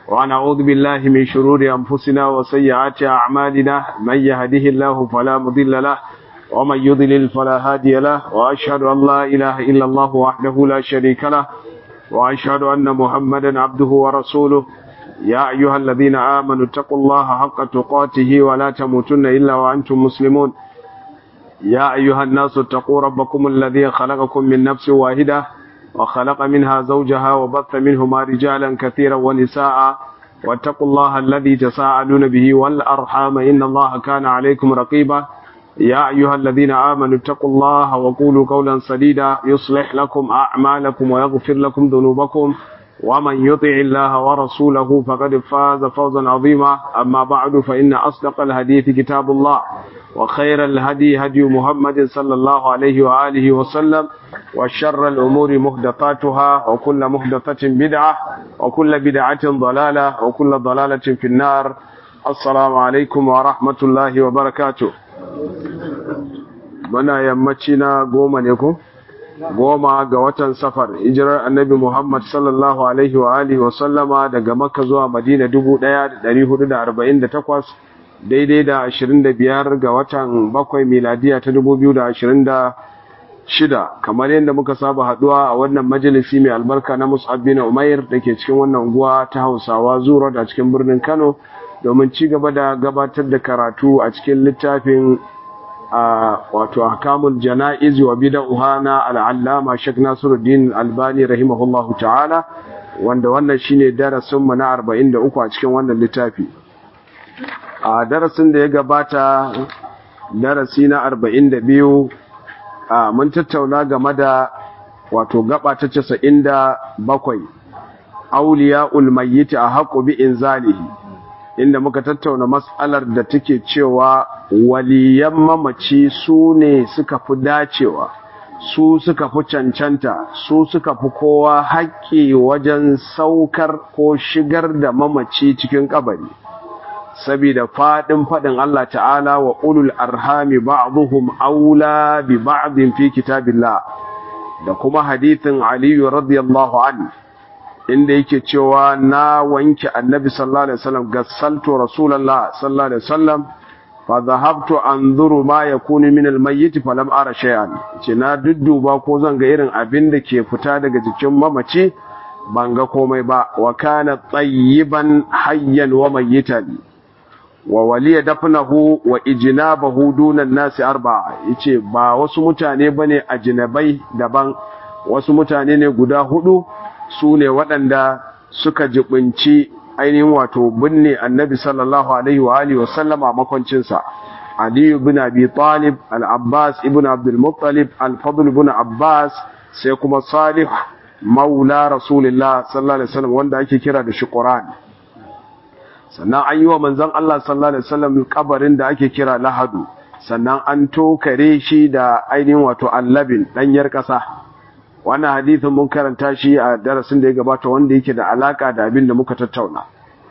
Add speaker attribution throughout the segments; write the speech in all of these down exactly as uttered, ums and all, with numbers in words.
Speaker 1: ونعوذ بالله من شرور أنفسنا وسيئات أعمالنا من يهده الله فلا مضل له ومن يضلل فلا هادي له وأشهد أن لا إله إلا الله وحده لا شريك له وأشهد أن محمدا عبده ورسوله يا أيها الذين آمنوا اتقوا الله حق تقاته ولا تموتن إلا وأنتم مسلمون يا أيها الناس اتقوا ربكم الذي خلقكم من نفس واحدة وخلق منها زوجها وبث منهما رجالا كثيرا ونساء واتقوا الله الذي تساءلون به والأرحام إن الله كان عليكم رقيبا يا أيها الذين آمنوا اتقوا الله وقولوا قولا سديدا يصلح لكم أعمالكم ويغفر لكم ذنوبكم ومن يطع الله ورسوله فقد فاز فوزا عظيما أما بعد فإن أصدق الحديث كتاب الله وخير الهدي هدي محمد صلى الله عليه وآله وسلم وشر الأمور محدثاتها وكل محدثة بدعة وكل بدعة ضلالة وكل ضلالة في النار. السلام عليكم ورحمة الله وبركاته. منا يمتنا قوما يكون goma ga watan safar hijirar annabi Muhammad sallallahu alaihi wa alihi wa sallama daga Makka zuwa Madina dubu ɗaya da ɗari hudu da arba'in da takwas daidai da ashirin da biyar ga watan bakwai miladiya ta dubu biyu da ashirin da shida kamar yadda muka saba haduwa a wannan majalisi mai albarka na Mus'ab bin Umair dake cikin wannan unguwa ta Hausawa Zuro da cikin birnin Kano domin ci gaba da gabatar da karatu a cikin littafin wato ahkamul janaiz wa bid'ah na al-allama Sheikh Nasiruddin Albani rahimahullahu ta'ala wanda wannan shine darasin mu na arba'in da uku a cikin wannan littafi. A darasin da ya gabata darasi na arba'in da biyu mun tattauna game da wato gaba ta casa'in da bakwai awliyaul mayyit ahqqu bi inzalihi inda muka tattauna mas'alar da take cewa waliyan mamaci su ne suka fi dacewa su suka fi cancanta su suka fi kowa haƙƙi wajen saukar ko shigar da mamaci cikin kabari saboda fadin fadin Allah ta'ala wa ulul arhami ba'dhum aula bi ba'din fi kitabillah da kuma hadithin Ali radiyallahu anhu inda yake cewa na wanke annabi sallallahu alaihi wasallam gassaltu rasulullah sallallahu alaihi wasallam fa dhahabtu anzuru ma yakunu min almayyit falam ara shay'an ce na dudduba ko zan ga irin abin da ke fita daga jikin mamaci ban ga komai ba wa kana tayyiban hayyan wa mayyitan wa waliya dafnahu wa ijnabahu dunan nasi arba'a yace ba wasu mutane bane ajnabai daban wasu mutane ne guda hudu su ne waɗanda suka jibinci ainihin wato binne annabi sallallahu alaihi wa alihi wa sallama makoncinsa Ali ibn Abi Talib al-Abbas ibn Abdul Muttalib al-Fadl ibn Abbas sai kuma Salih maula Rasulullah sallallahu alaihi wasallam wanda ake kira da shi Qur'an sannan an yi wa manzon Allah sallallahu alaihi wasallam kabarin da ake kira Lahadu sannan an tokare shi da ainihin wato allabin danyar ƙasa. Wannan hadithin mun karanta shi a darasin da ya gabata wanda yake da alaka da abin da muka tattauna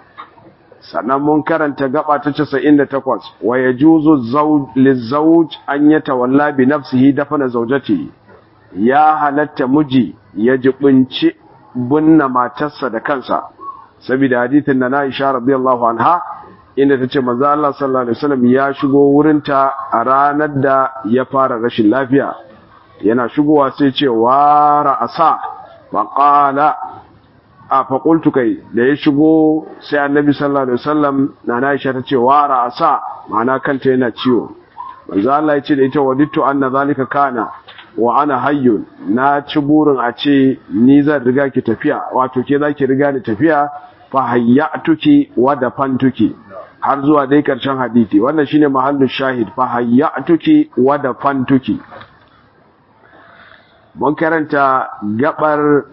Speaker 1: sannan mun karanta gaba ta casa'in da takwas wa yajuzu lizawj an yatawalla bi nafsihi dafana zawjati ya halatta miji ya jibinci bunna matarsa da kansa saboda hadithin da Aisha radiyallahu anha inda tace manzo Allah sallallahu alaihi wasallam ya shigo wurinta a ranar da ya fara rashin lafiya yana shigowa sai ce wa ra'asa fa qala a fa qultu kai da ya shigo sai annabi sallallahu alaihi wasallam na Aisha ta ce wa ra'asa ma'ana kanta yana ciwo manzo Allah ya ce da ita wadittu anna zalika kana wa ana hayyun na ci burin a ce ni zan riga ki tafiya wato ke zaki riga ni tafiya fa hayyatuki wa dafantuki har zuwa dai karshen hadisi wannan shine mahallin shahid fa hayyatuki wa dafantuki mun karanta gabar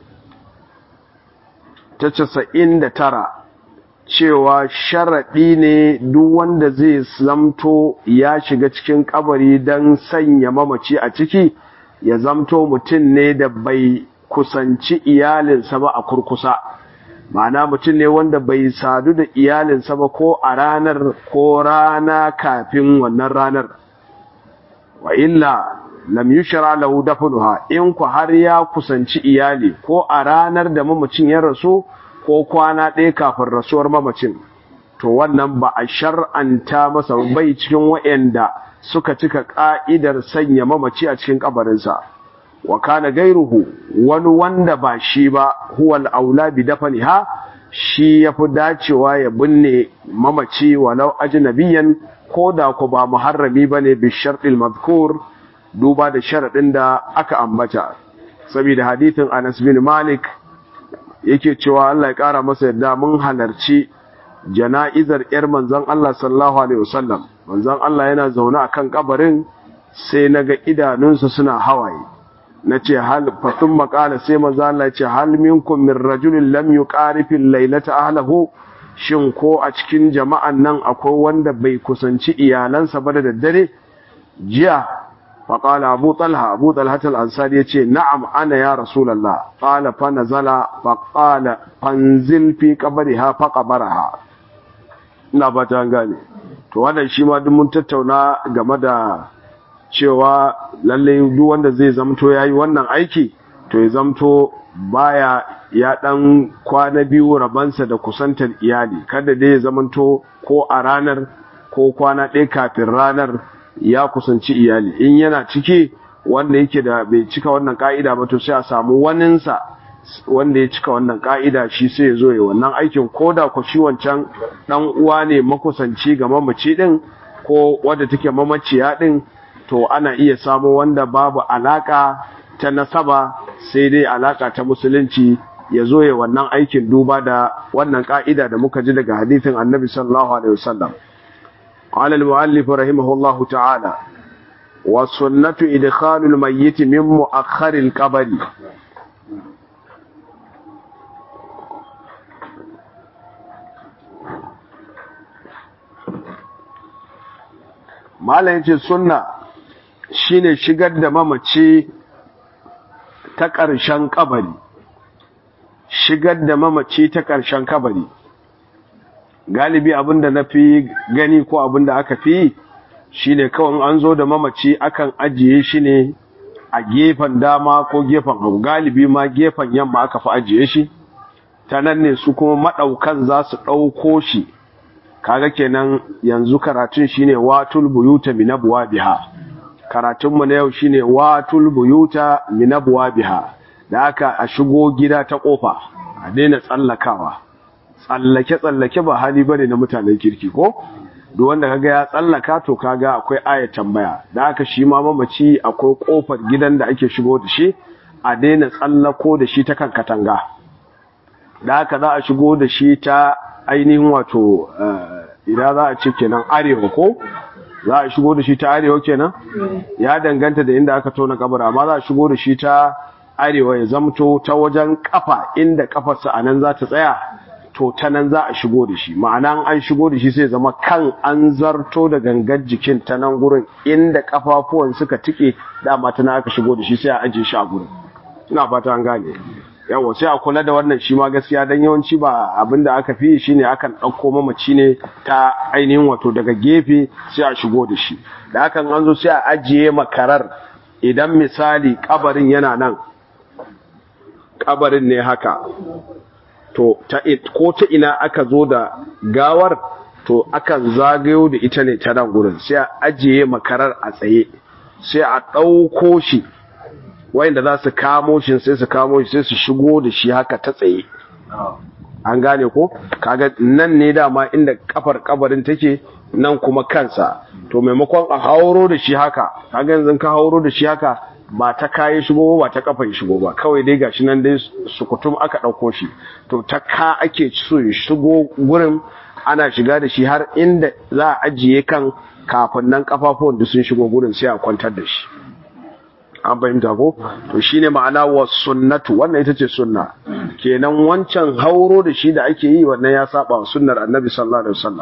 Speaker 1: ta casa'in da tara cewa sharaɗi ne duk wanda zai zamto ya shiga cikin kabari don sanya mamaci a ciki ya zamto mutum ne da bai kusanci iyalinsa ba a kurkusa ma'ana mutum ne wanda bai sadu da iyalinsa ba ko a ranar ko rana kafin wannan ranar wa illa lam yushra lahu dafnuha in ku har ya kusanci iyali ko a ranar da mamacin ya rasu ko kwana ɗaya kafin rasuwar mamacin, to wannan ba a shar'anta masa bai cikin waɗanda suka cika ƙa'idar sanya mamaci a cikin ƙabarinsa. Wa kana gairuhu, wani wanda ba shi ba, huwal aula bi dafaniha, shi ya fi dacewa ya binne mamaci walau ajnabiyan, ko da ku ba muharrami ba ne bi sharɗil mazkur, duba da sharaɗin da aka ambata. Saboda hadithin Anas bin Malik yake cewa Allah ya ƙara masa yadda mun halarci jana'izar ‘yar manzan Allah sallallahu Alaihi wasallam, manzan Allah yana zaune a kan ƙabarin, sai na ga idanunsa suna hawaye, na ce fatun makala sai manzan Allah ce hal minkum min rajulin lam yi ƙarifin lailata ahlahu, shin ko a cikin jama'an nan akwai wanda bai kusanci iyalansa ba da daddare jiya? faƙala abu talha abu talhatal ansari ya ce na'am ana ya rasulallah, ƙala fa nazala faƙala fanzil fi ƙabariha faƙabaraha. Ina ba ta gane. To wannan shi ma duk mun tattauna game da cewa lalle duk wanda zai zamto yayi wannan aiki to ya zamto baya ya dan kwana biyu rabansa da kusantar iyali, kada dai ya zamanto ko a ranar ko kwana ɗaya kafin ranar ya kusanci iyali. In yana ciki wanda yake da bai cika wannan ka'ida ba, to sai a samu waninsa wanda ya cika wannan ka'ida, shi sai ya zo ya wannan aikin, ko da ku shi wancan dan uwa ne makusanci ga mamaci din ko wanda take mamaciya din, to ana iya samu wanda babu alaka ta nasaba sai dai alaka ta musulunci, ya zo ya wannan aikin duba da wannan ka'ida da muka ji daga hadisin Annabi sallallahu alaihi wasallam. قال المؤلف رحمه الله تعالى والسنة إدخال الميت من مؤخر القبر. malam yace sunna shine shigar da mamaci ta ƙarshen kabari, shigar da mamaci ta ƙarshen kabari. Galibi abinda na fi gani ko abinda aka fi shi ne kawai an zo da mamaci akan ajiye shi ne a gefen dama ko gefen hagu, galibi ma gefen yamma aka fi ajiye shi, ta nan ne su kuma maɗaukan za su ɗauko shi. Kaga kenan yanzu karatun shi ne watul buyuta minabuwa biha, karatunmu na yau shi ne watul buyuta minabuwa biha, da aka a shigo gida ta ƙofa a daina tsallakawa. Tsallake-tsallake ba hali bane na mutanen kirki ko? Duk wanda kaga ya tsallaka to kaga akwai aya tambaya. Da aka shi ma mamaci akwai kofar gidan da ake shigo da shi, a daina tsallako da shi ta kan katanga. Da aka za a shigo da shi ta ainihin wato idan za a ce kenan arewa ko? Za a shigo da shi ta arewa kenan? Ya danganta da inda aka tona kabar, amma za a shigo da shi ta arewa ya zamto ta wajen kafa, inda kafarsa a nan za ta tsaya. To ta nan za a shigo da shi, ma'ana an shigo da shi sai zama kan an zarto da gangar jikin ta nan gurin inda kafafuwan suka tike, dama ta nan aka shigo da shi sai a ajiye shi a gurin. Ina fata an gane. Yawa sai a kula da wannan shi ma gaskiya, dan yawanci ba abinda aka fi shine akan dauko mamaci ne ta ainihin wato daga gefe sai a shigo da shi. Da hakan an zo sai a ajiye makarar, idan misali kabarin yana nan, kabarin ne haka, to ta ko ta ina aka zo da gawar, to akan zagayo da ita ne ta nan gurin, sai a ajiye makarar a tsaye, sai a ɗauko shi, wayanda za su kamo shi sai su kamo shi sai su shigo da shi haka ta tsaye. An gane ko? Kaga nan ne dama inda kafar kabarin take, nan kuma kansa. To maimakon a hauro da shi haka, kaga yanzu ka hauro da shi haka, ba ta kayi shigo ba ta kafa shigo ba, kawai dai gashi nan dai sukutum aka ɗauko shi. To ta ka ake so ya shigo gurin, ana shiga da shi har inda za a ajiye kan, kafin nan kafafuwan da sun shigo gurin sai a kwantar da shi. An fahimta ko? To shine ma'ana wa sunnatu, wannan ita ce sunna. Kenan wancan hauro da shi da ake yi wannan ya saba wa sunnar Annabi sallallahu alaihi wasallam.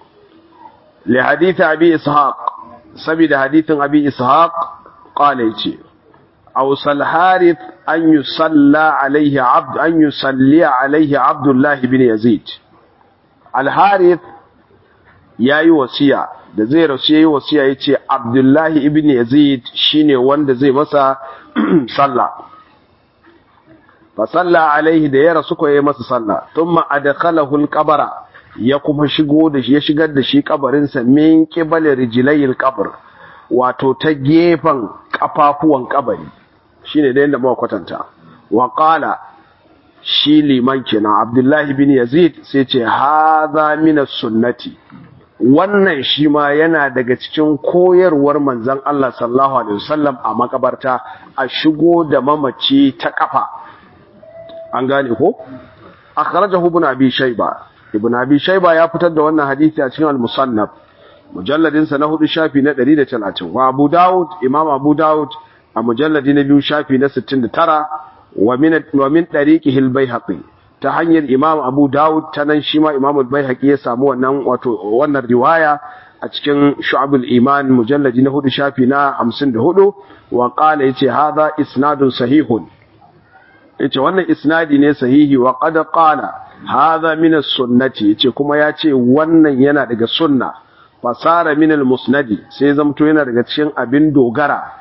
Speaker 1: Li hadith Abi Ishaq, saboda hadithin Abi Ishaq qala yace أوصى الحارث أن يصلى عليه عبد أن يصلي عليه عبد الله بن يزيد. الحارث yayi wasiya da zai rasu yayi wasiya yace Abdullahi ibn Yazid shine wanda zai masa sallah. fa salla alaihi da ya rasu ko yayi masa sallah thumma adkhalahu al-qabra ya kuma shigo da shi ya shigar da shi kabarin sa min qibal rijlayil qabr wato ta gefen kafafuwan kabari shine da yanda muka kwatanta wa qala shi liman kenan Abdullahi bin Yazid sai ce hadha min as-sunnati wannan shi ma yana daga cikin koyarwar manzon Allah sallallahu alaihi wasallam a makabarta a shigo da mamaci ta kafa an gane ko akhrajahu ibn abi shayba ibn abi shayba ya fitar da wannan hadisi a cikin al-musannaf mujalladin sa na hudu shafi na ɗari da talatin wa abu daud imam abu daud a mujalladi na biyu shafi na sittin da tara wa min wa min tariqihi al-baihaqi ta hanyar imam abu daud ta nan shi ma imam al-baihaqi ya samu wannan wato wannan riwaya a cikin shu'abul iman mujalladi na hudu shafi na hamsin da hudu wa qala yace hadha isnadun sahihun yace wannan isnadi ne sahihi wa qad qala hadha min as-sunnati yace kuma yace wannan yana daga sunna fasara min al-musnadi sai zamto yana daga cikin abin dogara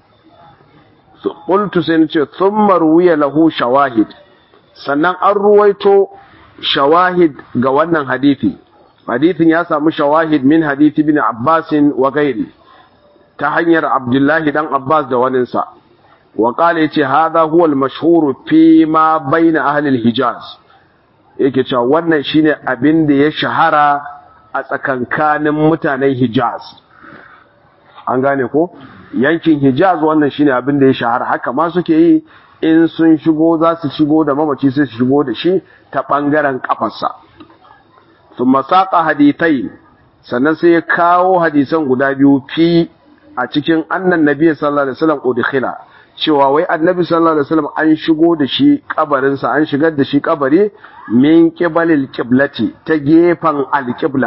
Speaker 1: qultu sai nace thumma ruwiya lahu shawahid sannan an ruwaito shawahid ga wannan hadisi hadithin ya samu shawahid min hadisi ibn Abbas wa gairi ta hanyar Abdullahi dan Abbas da waninsa wa qala yace hadha huwa al-mashhur fi ma bayna ahli al-Hijaz yake cewa wannan shine abin da ya shahara a tsakankanin mutanen Hijaz an gane ko yankin Hijaz wannan shine abin da ya shahara haka ma suke yi in sun shigo za su shigo da mamaci sai su shigo da shi ta bangaren kafarsa thumma saqa hadithai sannan sai ya kawo hadisan guda biyu fi a cikin annan nabi sallallahu alaihi wasallam udkhila cewa wai annabi sallallahu alaihi wasallam an shigo da shi kabarin sa an shigar da shi kabari min qibalil qiblati ta gefan alqibla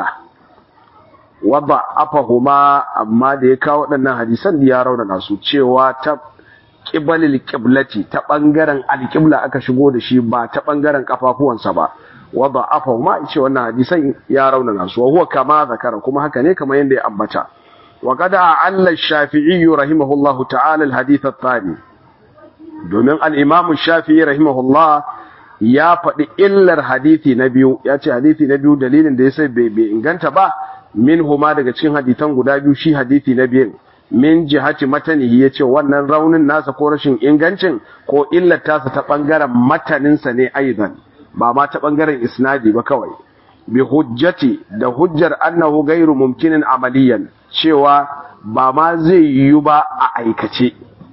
Speaker 1: wada afahuma amma da ya kawo waɗannan hadisan da ya rauna su cewa ta qibalil qiblati ta bangaren alqibla aka shigo da shi ba ta bangaren kafafuwansa ba wada afahuma ce wannan hadisan ya rauna su huwa kama zakara kuma haka ne kamar yanda ya ambata وقد أعل الشافعي رحمه الله تعالى الحديث الثاني domin al-Imam Shafi'i rahimahullah ya faɗi illar hadisi na biyu ya ce hadisi na biyu dalilin da yasa bai bai inganta ba min huma daga cikin hadisan guda biyu shi hadisi na biyu min jihati matanihi yace wannan raunin nasa ko rashin ingancin ko illar tasa ta bangaren matanin sa ne aidan ba ma ta bangaren isnadi ba kawai bi hujjati da hujjar annahu ghairu mumkinin amaliyan cewa ba ma zai yiwu ba a aikace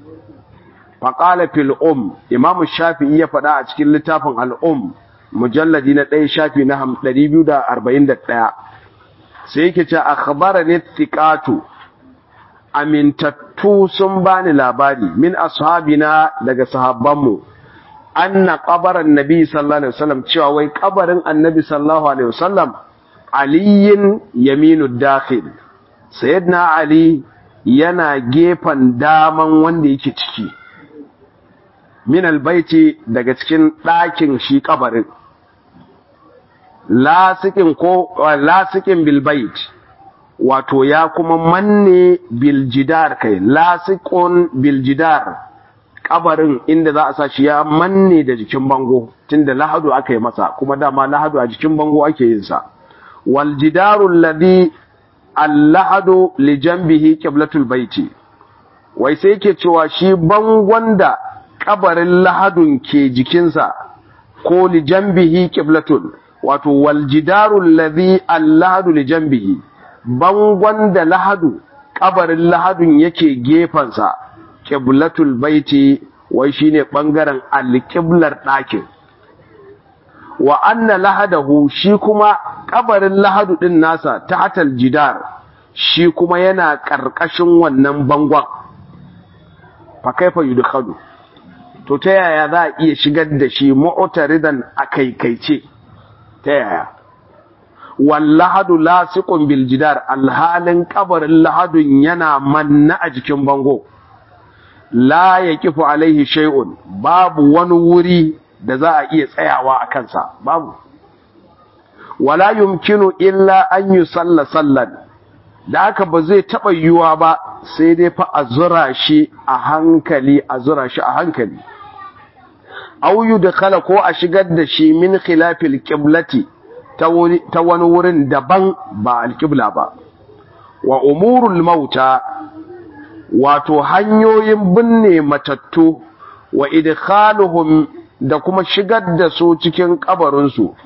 Speaker 1: faqala fil um imam shafi'i ya faɗa a cikin littafin al-um mujalladi na ɗaya shafi na ɗari biyu da arba'in da ɗaya sai yake ce akhbarani thiqatu amintattu sun bani labari min ashabina daga sahabbanmu anna qabaran nabi sallallahu alaihi wasallam cewa wai kabarin annabi sallallahu alaihi wasallam aliyin yaminu dakhil sayyidina ali yana gefen daman wanda yake ciki min albayti daga cikin ɗakin shi kabarin lasikin ko lasikin bil bait wato ya kuma manne bil jidar kai lasikun bil jidar kabarin inda za a sa shi ya manne da jikin bango tunda lahadu aka yi masa kuma dama lahadu a jikin bango ake yin sa wal jidaru alladhi allahadu li janbihi qiblatul baiti wai sai yake cewa shi bangon da kabarin lahadun ke jikinsa ko li janbihi qiblatul wato wal jidaru alladhi allahadu li janbihi bangon da lahadu kabarin lahadun yake gefansa qiblatul baiti wai shine bangaren alqiblar ɗakin wa anna lahadahu shi kuma kabarin lahadu din nasa tahtal jidar shi kuma yana karkashin wannan bangon fa kaifa yudkhalu to ta yaya za a iya shigar da shi mu'taridan akaikaice ta yaya wallahadu lasiqun bil jidar alhalin kabarin lahadun yana manna a jikin bango la yaqifu alaihi shay'un babu wani wuri da za a iya tsayawa a kansa babu wala yumkinu illa an yusalla sallan da haka ba zai taba yiwa ba sai dai fa a zura shi a hankali a zura shi a hankali aw yudkhala ko a shigar da shi min khilafil qiblati ta wani wurin daban ba alqibla ba. Wa umurul mauta wato hanyoyin binne matattu wa idkhaluhum da kuma shigar da su cikin kabarinsu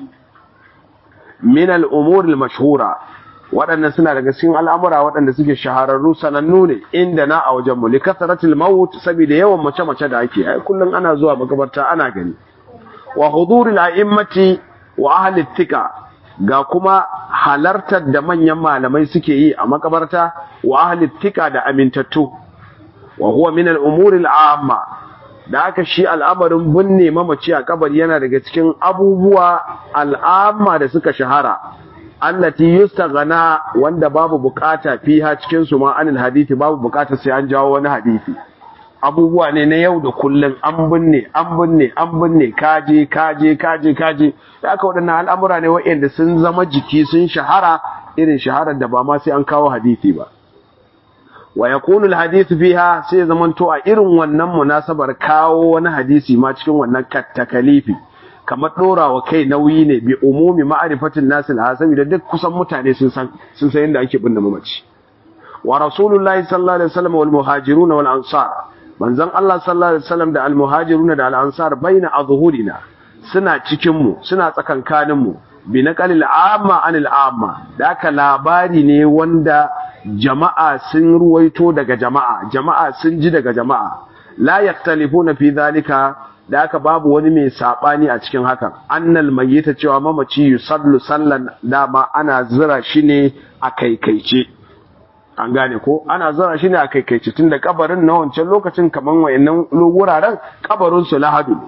Speaker 1: min al-umuril mashhura waɗannan suna daga cikin al'amura waɗanda suke shahararru sanannu ne inda na a wajenmu li kasratil maut saboda yawan mace-mace da ake ai kullun ana zuwa makabarta ana gani wa huduril a'immati wa ahli thika ga kuma halartar da manyan malamai suke yi a makabarta wa ahli thika da amintattu wa huwa min al-umuril amma da aka shi al'amarin binne mamaci a kabari yana daga cikin abubuwa al'amma da suka shahara allati yustaghana wanda babu bukata fiha cikin su ma anil hadisi babu bukata sai an jawo wani hadisi abubuwa ne na yau da kullun an binne an binne an binne kaje kaje kaje kaje da aka wadannan al'amura ne wa'anda sun zama jiki sun shahara irin shaharar da ba ma sai an kawo hadisi ba wa yakunu alhadith fiha sai zamanto a irin wannan munasabar kawo wani hadisi ma cikin wannan takalifi kamar dorawa kai nauyi ne bi umumi ma'rifatin nas alhasabi da duk kusan mutane sun san sun san yadda ake binne mamaci wa rasulullahi sallallahu alaihi wasallam wal muhajiruna wal ansar manzon Allah sallallahu alaihi wasallam da al muhajiruna da al ansar baina azhurina suna cikin mu suna tsakankanin mu bi naqalil amma anil amma da aka labari ne wanda jama'a sun ruwaito daga jama'a jama'a sun ji daga jama'a la yaktalifuna fi dhalika da aka babu wani mai sabani a cikin hakan annal mayyita cewa mamaci yusallu sallan dama ana zira shi ne a kaikaice an gane ko ana zira shi ne a kaikaice tunda kabarin na wancan lokacin kaman wayannan wuraren kabarin su lahadu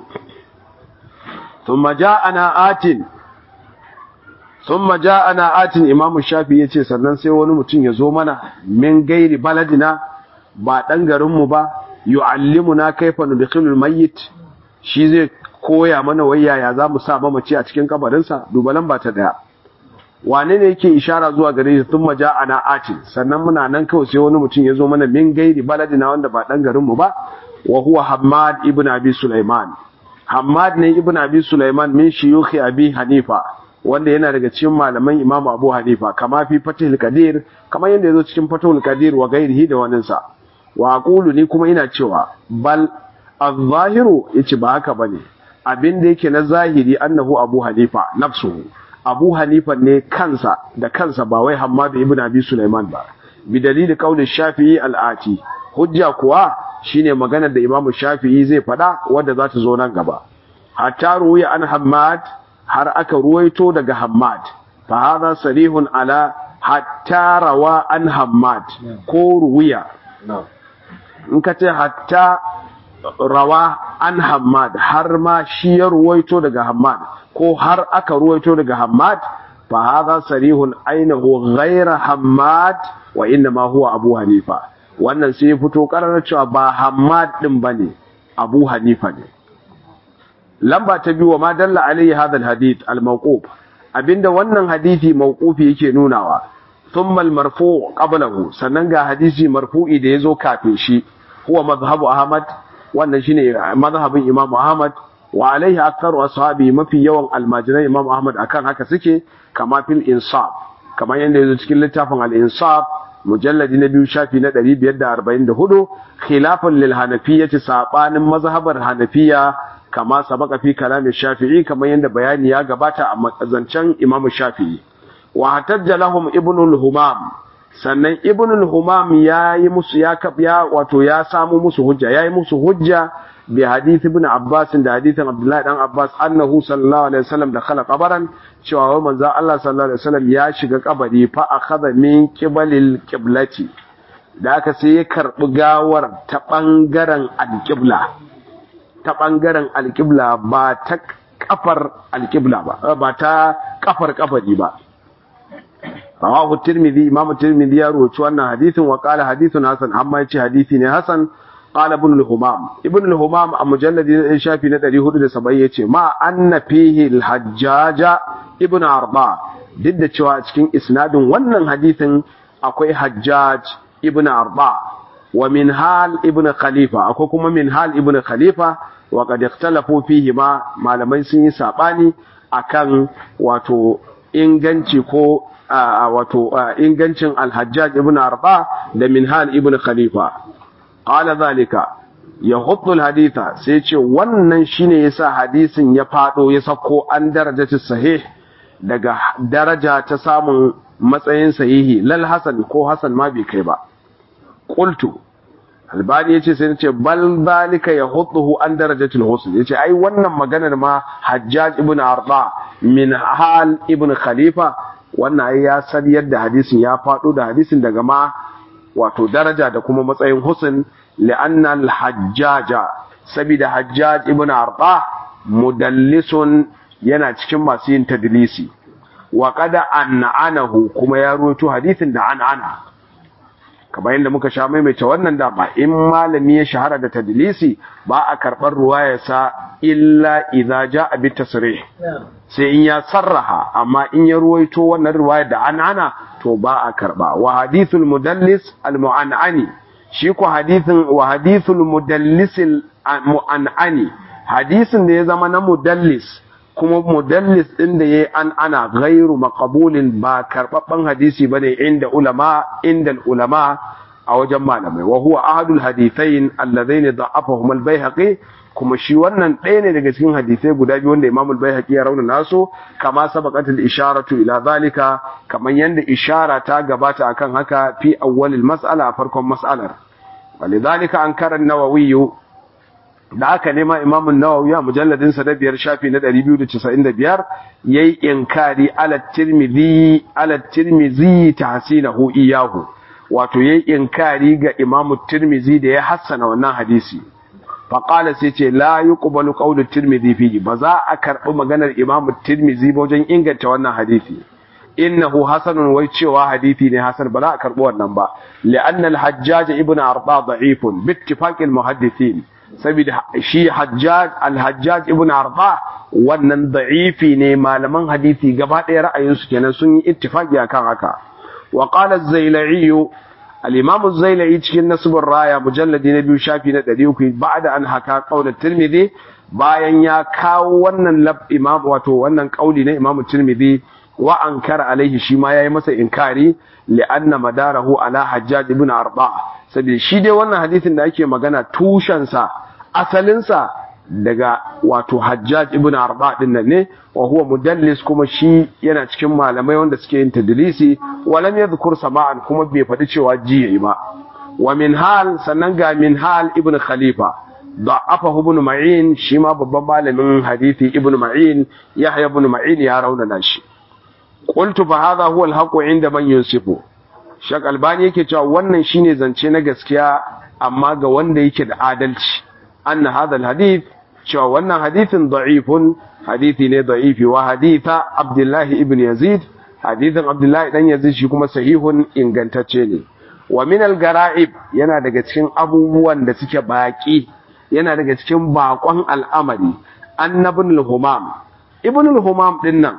Speaker 1: thumma ja'ana atin thumma ja'ana atin imamu shafi yace sannan sai wani mutum ya zo mana min gairi baladina ba dan garin mu ba yu'allimuna kayfa nudkhilul mayyit shi zai koya mana wayya ya zamu sa mamaci a cikin kabarin sa duba lamba ta daya wane ne yake ishara zuwa gare shi thumma ja'ana atin sannan muna nan kawai sai wani mutum ya zo mana min gairi baladina wanda ba dan garin mu ba wa huwa Hammad ibn Abi Sulaiman Hammad ne ibn Abi Sulaiman min shuyukh Abi Hanifa wanda yana daga cikin malaman Imam Abu Hanifa kama fi Fathul Qadir kama yanda yazo cikin Fathul Qadir wa gairihi da wannan sa wa aqulu ni kuma ina cewa bal az-zahiru yace ba haka bane abinda yake na zahiri annahu Abu Hanifa nafsuhu Abu Hanifa ne kansa da kansa ba wai Hammad ibn Abi Sulaiman ba bi dalili qauli Shafi'i al-Ati hujja kuwa shine maganar da Imam Shafi'i zai fada wanda za ta zo nan gaba hatta ruwiya an Hammad har aka ruwaito daga Hammad fa hada sarihun ala hatta rawa an Hammad ko ruwiya in ka ce hatta rawa an Hammad har ma shi ya ruwaito daga Hammad ko har aka ruwaito daga Hammad fa hada sarihun ainahu ghayra Hammad wa inma huwa Abu Hanifa wannan sai ya fito karar cewa ba Hammad din bane Abu Hanifa ne lamba ta biyu wa ma dalla alayhi hadha alhadith almawquf abinda wannan hadisi mawqufi yake nunawa thumma almarfu' qablahu sannan ga hadisi marfu'i da yazo kafin shi huwa madhhabu Ahmad wannan shine madhhabin Imam Ahmad wa alayhi aktharu ashabi mafi yawan almajiran Imam Ahmad akan haka suke kama fil insaf kamar yanda yazo cikin littafin al-insaf mujalladi na biyu shafi na ɗari biyar da arba'in da hudu khilafan lil hanafiyyati sabanin mazhabar hanafiya kama sabaka fi kalamin shafi'i kamar yanda bayani ya gabata a zancen Imam Shafi'i wa hatajja lahum ibnul humam sannan ibnul humam yayi musu ya ya wato ya samu musu hujja yayi musu hujja bi hadith ibn Abbas da hadithin Abdullah dan Abbas annahu sallallahu alaihi wasallam dakhala qabaran cewa manzo Allah sallallahu alaihi wasallam ya shiga kabari fa akhadha min qibalil qiblati da aka sai ya karbi gawar ta bangaren alqibla ta bangaren alqibla ba ta kafar alqibla ba ba ta kafar kabari ba rawahu tirmidhi imam tirmidhi ya rawaito wannan hadithin wa qala hadithun hasan amma yace hadisi ne hasan qala ibn al-humam ibn al-humam a mujalladi shafi na ɗari hudu da saba'in yace ma anna fihi al-hajjaja ibn arba duk da cewa cikin isnadin wannan hadithin akwai hajjaj ibn arba wa minhal ibn khalifa akwai kuma minhal ibn khalifa wa qad ikhtalafu fihi ma malamai sun yi sabani akan wato inganci ko wato ingancin al-hajjaj ibn arba da minhal ibn khalifa qala zalika yahuddu al-haditha sai ce wannan shine yasa hadisin ya fado ya sako an darajatu sahih daga daraja ta samun matsayin sahihi lal hasan ko hasan ma bai kai ba qultu albani yace sai nace bal zalika yahudduhu an darajatul husn yace ai wannan maganar ma hajjaj ibn arba min hal ibn khalifa wannan ai ya san yadda hadisin ya fado da hadisin daga ma wato daraja da kuma matsayin husn li'anna al-hajjaja sabida hajjaj ibn arba mudallisun yana cikin masu yin tadlisi wa qada an'anahu kuma ya ruwaito hadisin da an'ana kamar yadda muka sha maimaita wannan da ba in malami ya shahara da tadlisi ba a karbar ruwayarsa illa idza jaa bi tasrih sai in ya sarraha amma in ya ruwaito wannan ruwaya da an'ana to ba a karba wa hadithul mudallis al mu'an'ani shi ko hadithin wa hadithul mudallis al mu'an'ani hadisin da ya zama na mudallis kuma mudallis din da yayi an ana ghairu maqbulin ba karbabban hadisi bane inda ulama inda ulama a wajen malamai wa huwa ahadul hadithain alladhain da'afahum al-baihaqi kuma shi wannan ɗaya ne daga cikin hadisai guda biyu wanda Imam al-Baihaqi ya rauna naso kama sabaqatul isharatu ila zalika kaman yanda ishara ta gabata akan haka fi awwalil mas'ala farkon mas'alar walidhalika ankara an-Nawawi da aka nema Imam an-Nawawi a mujalladin sa da biyar shafi na ɗari biyu da casa'in da biyar yayi inkari ala Tirmidhi ala Tirmidhi tahsinahu iyahu wato yayi inkari ga Imam Tirmidhi da ya hassana wannan hadisi faqala sai ce la yuqbalu qawlu Tirmidhi fihi ba za a karbi maganar Imam Tirmidhi ba wajen inganta wannan hadisi innahu hasanun wai cewa hadisi ne hasan ba za a karbi wannan ba li'anna al-Hajjaj ibn Arba da'ifun bi ittifaqi al-muhaddithin saboda shi hajjaj al-hajjaj ibn arba wannan da'ifi ne malaman hadisi gaba ɗaya ra'ayinsu kenan sun yi ittifaqi akan haka wa qala az-zailai al-imam az-zailai cikin nasbur raya mujalladi na biyu shafi na ɗari uku ba'da an haka qaul tirmidhi bayan ya kawo wannan lab imam wato wannan kauli na imam tirmidhi wa ankara alaihi shi ma yayi masa inkari li'anna madarahu ala hajjaj ibn arba saboda shi dai wannan hadisin da ake magana tushensa asalinsa daga wato hajjaj ibn arba din nan ne wa huwa mudallis kuma shi yana cikin malamai wanda suke yin tadlisi walam yadhkur sama'an kuma bai faɗi cewa ji yayi ba wa min hal sannan ga min hal ibn khalifa da'afahu ibn ma'in shi ma babban malamin hadisi ibn ma'in yahya ibn ma'in ya raunana shi qultu fa hadha huwa al-haqqu 'inda man yunsifu Shak Albani yake cewa wannan shine zance na gaskiya amma ga wanda yake da adalci anna hadha alhadith cewa wannan hadithin da'ifun hadithi ne da'ifi wa haditha Abdullah ibn Yazid hadithin Abdullah dan Yazid shi kuma sahihun ingantacce ne wa min algara'ib yana daga cikin abubuwan da suke baki yana daga cikin bakon al'amari annabun al-humam ibn al-humam dinnan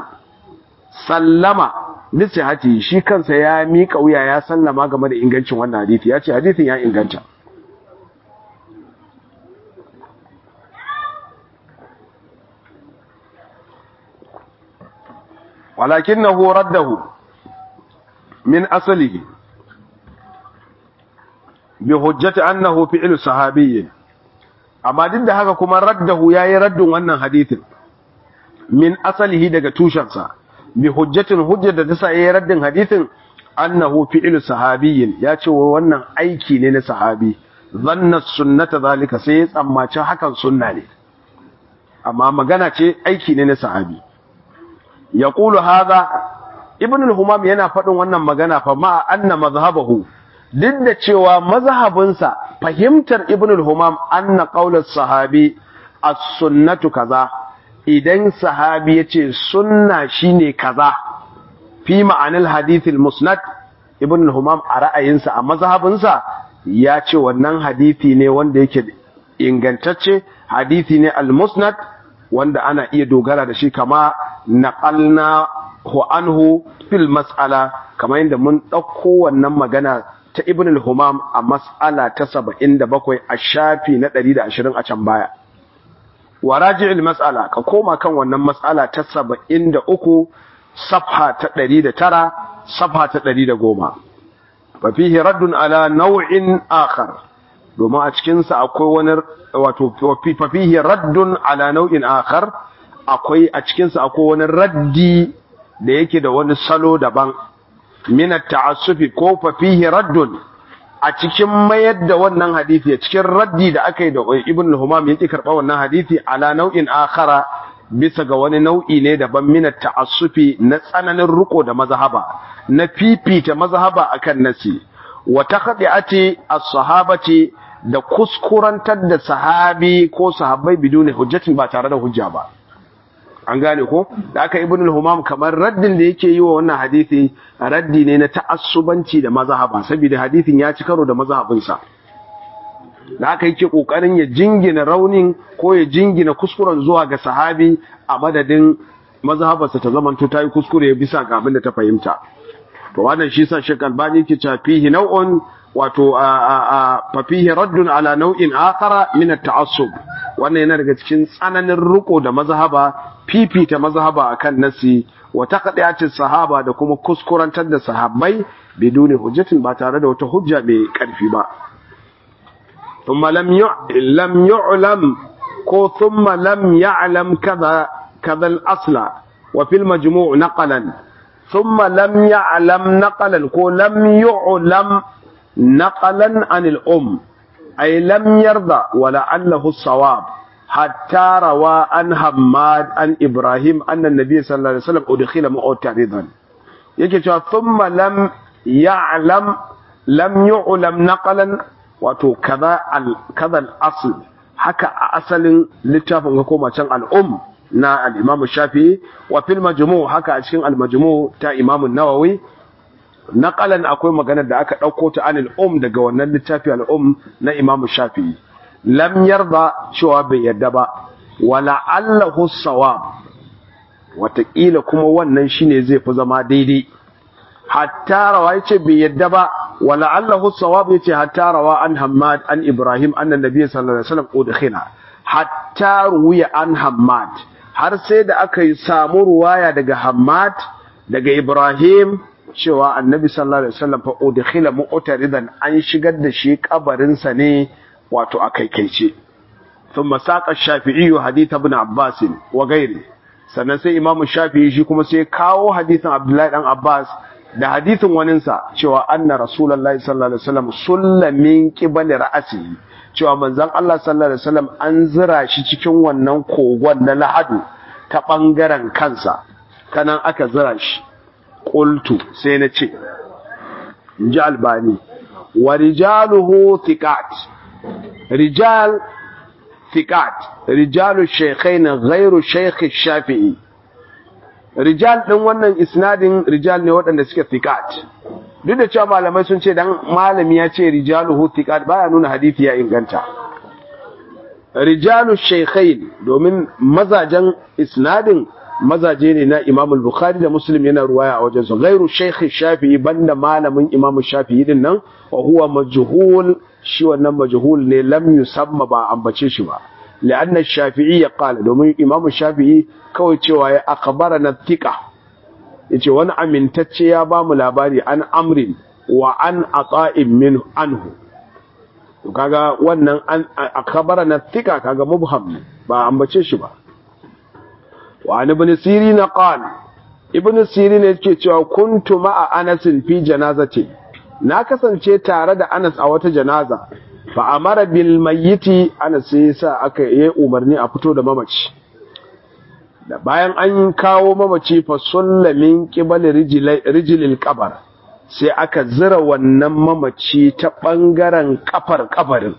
Speaker 1: sallama nisihati shi kansa ya miƙa wuya ya sallama game da ingancin wannan hadisi ya ce hadisin ya inganta walakinahu raddahu min asalihi bi hujjati annahu fi'lu sahabiyyin amma duk da haka kuma raddahu yayi raddun wannan hadisin min asalihi daga tushensa bi hujjatin hujjar da ta sa yayin raddin hadisin annahu fi'lu sahabiyyin ya ce wannan aiki ne na sahabi zanna sunnata zalika sai ya tsammaci hakan sunna ne amma magana ce aiki ne na sahabi yaqulu hadha ibn al-humam yana fadin wannan magana fa ma anna mazhabahu duk da cewa mazhabinsa fahimtar ibn al-humam anna qawl as-sahabi as-sunnatu kaza idan sahabi ya ce sunna shine kaza fi ma'anar hadithil musnad ibn al-humam a ra'ayinsa a mazhabinsa ya ce wannan hadithi ne wanda yake ingantacce hadithi ne al-musnad wanda ana iya dogara da shi kama naqalna hu anhu fil mas'ala kamar yadda mun dauko wannan magana ta Ibn al-Humam a mas'ala ta saba'in da bakwai a shafi na ɗari da ashirin a can baya. Wa raji'il mas'ala ka koma kan wannan mas'ala ta saba'in da uku safha ta ɗari da tara safha ta ɗari da goma. Fa fihi raddun ala naw'in akhar. Domin a cikin sa akwai wani wato fa fihi raddun ala naw'in akhar akwai a cikin sa akwai wani raddi da yake da wani salo daban. Min at-ta'assufi ko fa fihi raddun a cikin mayar da wannan hadisi cikin raddi da aka yi da Ibn al-Humam yake karba wannan hadisi ala nau'in akhara bisa ga wani nau'i ne daban min at-ta'assufi na tsananin riko da mazhaba na fifita mazhaba akan nasi wa taqdi'ati as-sahabati da kuskurantar da sahabi ko sahabbai biduni hujjatin ba tare da hujja ba. An gane ko da aka Ibn al-Humam kamar raddin da yake yi wa wannan hadisi raddi ne na ta'assubanci da mazhaba saboda hadisin ya ci karo da mazhabinsa da aka yake kokarin ya jingina raunin ko ya jingina kuskuren zuwa ga sahabi a madadin mazhabarsa ta zamanto tayi kuskure bisa ga abin da ta fahimta. To wannan shi sa Sheikh Albani yake cewa fihi nau'un wato a fa fihi raddun ala nau'in akhara min at-ta'assub. Wannan yana daga cikin tsananin riko da mazhaba fifita mazhaba akan nasi wa taqdi'ati sahaba da kuma kuskurantar da sahabbai biduni hujjatin ba tare da wata hujja mai karfi ba. Thumma lam lam yu'lam ko thumma lam ya'lam kaza kaza al-asla wa fil majmu' naqalan thumma lam ya'lam naqalan ko lam yu'lam naqalan anil um ay lam yarda wa la'allahu as-sawab hatta rawa an Hammad an Ibrahim anna an-nabiy sallallahu alaihi wasallam udkhila mu'taridan yake cewa thumma lam ya'lam lam yu'lam naqalan wato kaza al kaza al-asl haka a asalin littafin ga koma can al-um na al-Imam Shafi'i wa fil majmu' haka a cikin al-majmu' ta Imam an-Nawawi naqalan akwai maganar da aka dauko ta anil um daga wannan littafi al-um na Imam Shafi'i lam yarda cewa bai yadda ba wala allahu sawab wataƙila kuma wannan shine zai fi zama daidai hatta rawa yace bai yadda ba wala allahu sawab yace hatta rawa an Hammad an Ibrahim anna nabiy sallallahu alaihi wasallam udkhila hatta ruwiya an Hammad har sai da aka yi samu ruwaya daga Hammad daga Ibrahim cewa annabi sallallahu alaihi wasallam fa udkhila mu'taridan an shigar da shi kabarin sa ne wato a kaikaice thumma saqa shafi'i hadith ibn abbas wa ghairi sannan sai imam shafi'i shi kuma sai kawo hadithin abdullahi dan abbas da hadithin waninsa cewa anna rasulullahi sallallahu alaihi wasallam sullamin qibali ra'si cewa manzon Allah sallallahu alaihi wasallam an zira shi cikin wannan kogon na lahadu ta bangaren kansa kanan aka zira shi qultu sai na ce inji albani wa rijaluhu thiqat rijal thiqat rijalu shaykhain ghairu shaykh ash-shafi'i rijal din wannan isnadin rijal ne waɗanda suke thiqat duk da cewa malamai sun ce dan malami ya ce rijaluhu thiqat baya nuna hadisi ya inganta rijalu shaykhain domin mazajen isnadin mazaje ne na Imam al-Bukhari da Muslim yana ruwaya a wajen su ghairu shaykh Shafi'i banda malamin Imam Shafi'i din nan wa huwa majhul shi wannan majhul ne lam yusamma ba ambace shi ba li'anna Shafi'i ya qala domin Imam Shafi'i kawai cewa ya akhbarana thiqa yace wani amintacce ya ba mu labari an amrin wa an ata'in min anhu to kaga wannan an akhbarana thiqa kaga mubham ba ambace shi ba wa ibn sirin qala ibn sirin yake cewa kuntu ma'a anas fi janazati na kasance tare da Anas a wata janaza fa amara bil mayyiti Anas sai sa aka yi umarni a fito da mamaci da bayan an kawo mamaci fa sallamin qibal rijlil qabr sai aka zira wannan mamaci ta bangaren kafar kabarin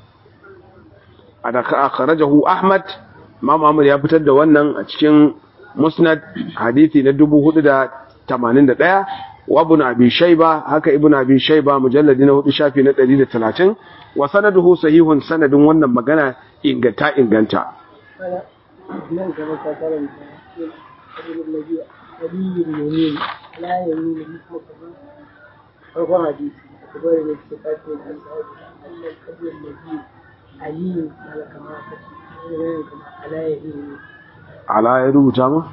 Speaker 1: ada akhrajahu Ahmad Imam Ahmad ya fitar da wannan a cikin Musnad hadisi na dubu hudu da tamanin da ɗaya wa ibn Abi Shayba haka ibn Abi Shayba mujalladi na hudu shafi na ɗari da talatin wa sanaduhu sahihun sanadin wannan magana inganta inganta ala ya rubuta ma?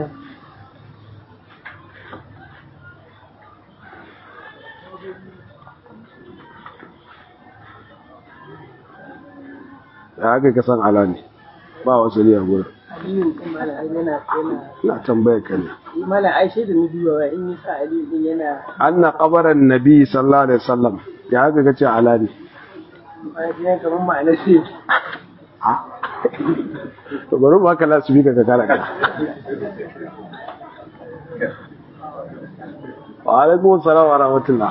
Speaker 1: ya haka kasan ala ne ba wasu liya gurin na tambaya ka ne
Speaker 2: mala aishe da ni dubawa in yi sa ali din yana
Speaker 1: anna qabaran nabi sallallahu alaihi wasallam ya haka kace ala ne
Speaker 2: ba kamar ma'ana shi
Speaker 1: to bari ba ka lasu bi ka kara ka wa alaikum assalam wa rahmatullah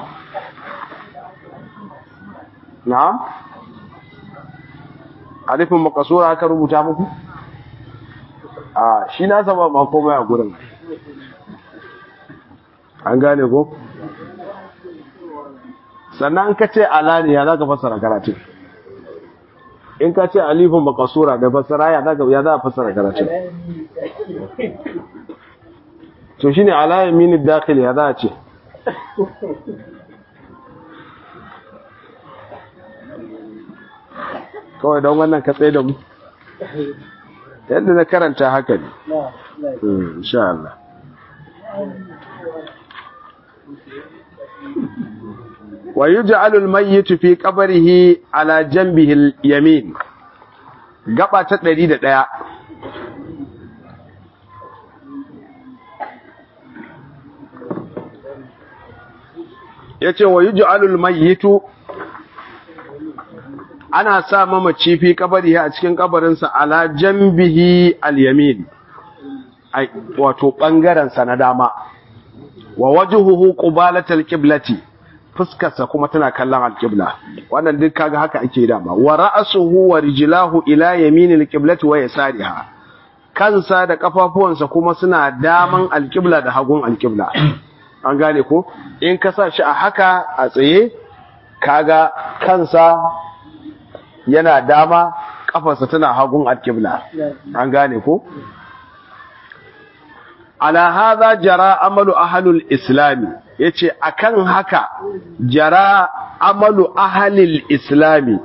Speaker 1: na'am alifin makasura aka rubuta muku a shi na saba ma komai a gurin an gane ko sannan ka ce alaniya za ka fassara karatu in ka ce alifin makasura da fassara ya za a fassara karatu to shine ala yaminid dakhil ya za a ce kawai don wannan ka tsaye da mu yadda na karanta haka ne insha Allah wa yuj'alu al-mayyit fi qabrihi ala janbihi al-yamin gaba ta ɗari da ɗaya yace wa yuj'alu al-mayyit ana sa mamaci fi kabari a cikin kabarinsa ala jambihi al-yamin wato bangaren sa na dama wa wajhuhu qubalatal qiblati fuskarsa kuma tana kallon al-qibla wannan duk kaga haka ake dama wa ra'suhu wa rijlahu ila yaminil qiblati wa yasariha kansa da kafafuwansa kuma suna daman al-qibla da hagun al-qibla an gane ko in ka sa shi a haka a tsaye kaga kansa yana dama kafarsa tana hagun al-qibla an gane ko ala hadha jara amalu ahlul islami yace akan haka jara amalu ahlil islami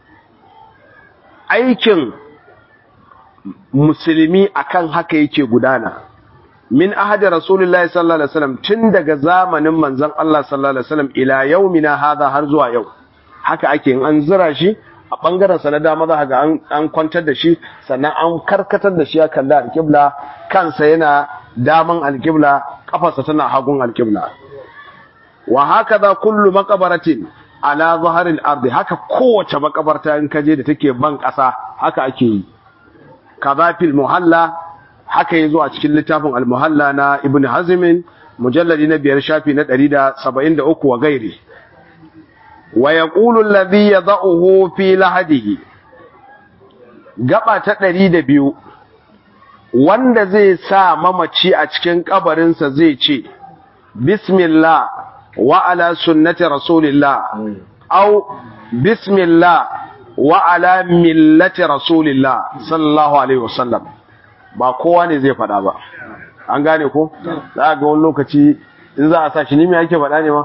Speaker 1: aikin musulmi akan haka yake gudana min ahadi rasulullahi sallallahu alaihi wasallam tun daga zamanin manzon Allah sallallahu alaihi wasallam ila yaumina hadha har zuwa yau haka ake in an zira shi a bangaren sa na dama za ga an an kwantar da shi sannan an karkatar da shi ya kalla alqibla kansa yana daman alqibla kafarsa tana hagun alqibla wa hakaza kullu maqbaratin ala zahril ardi haka kowace makabarta in kaje da take ban kasa haka ake yi kaza fil muhalla haka yazo a cikin littafin al muhalla na ibn hazm mujalladi na biyar shafi na ɗari da saba'in da uku wa gairi wa yaqulu alladhi yad'uhu fi lahadihi gaba ta ɗari da biyu wanda zai sa mamaci a cikin kabarinsa zai ce bismillah wa ala sunnati rasulillah au bismillah wa ala millati rasulillah sallallahu alaihi wasallam ba kowa ne zai fada ba an gane ko za ga wani lokaci in za a sa shi ne me yake fada ne ma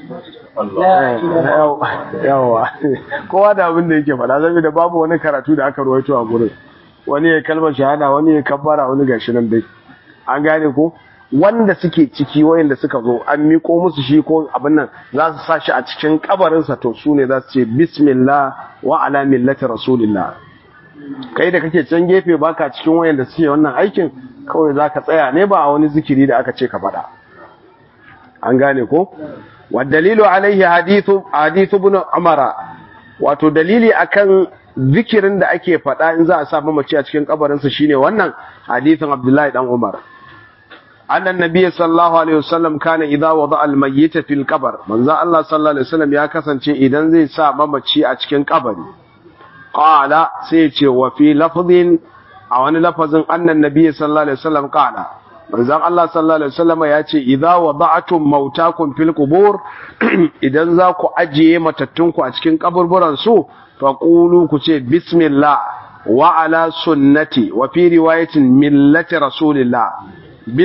Speaker 1: yawa kowa da abin da yake fada saboda babu wani karatu da aka rawaito a gurin wani ya kalmar shahada wani ya kabbara wani gashi nan dai an gane ko wanda suke ciki wayanda suka zo an miko musu shi ko abin nan za su sa shi a cikin kabarinsa to su ne za su ce bismillah wa ala millati rasulillah kai da kake can gefe baka cikin wayanda suke wannan aikin kawai zaka tsaya ne ba a wani zikiri da aka ce ka faɗa an gane ko wa dalilu alaihi hadithu hadithu ibn umara wato dalili akan zikirin da ake faɗa in za a sa mamaci a cikin kabarinsa shine wannan hadithin Abdullahi dan Umar annan nabiyyi sallallahu alaihi wasallam kana idza wada al-mayyit fil qabr manzo Allah sallallahu alaihi wasallam ya kasance idan zai sa mamaci a cikin kabari qala sai ce wa fi lafdhin a wani lafazin annan nabiyyi sallallahu alaihi wasallam qala manzo Allah sallallahu alaihi wasallam ya ce idza wada'tum mautakum fil qubur idan za ku ajiye matattunku a cikin kaburburan su faqulu ku ce bismillah wa ala sunnati wa fi riwayatin millati rasulillah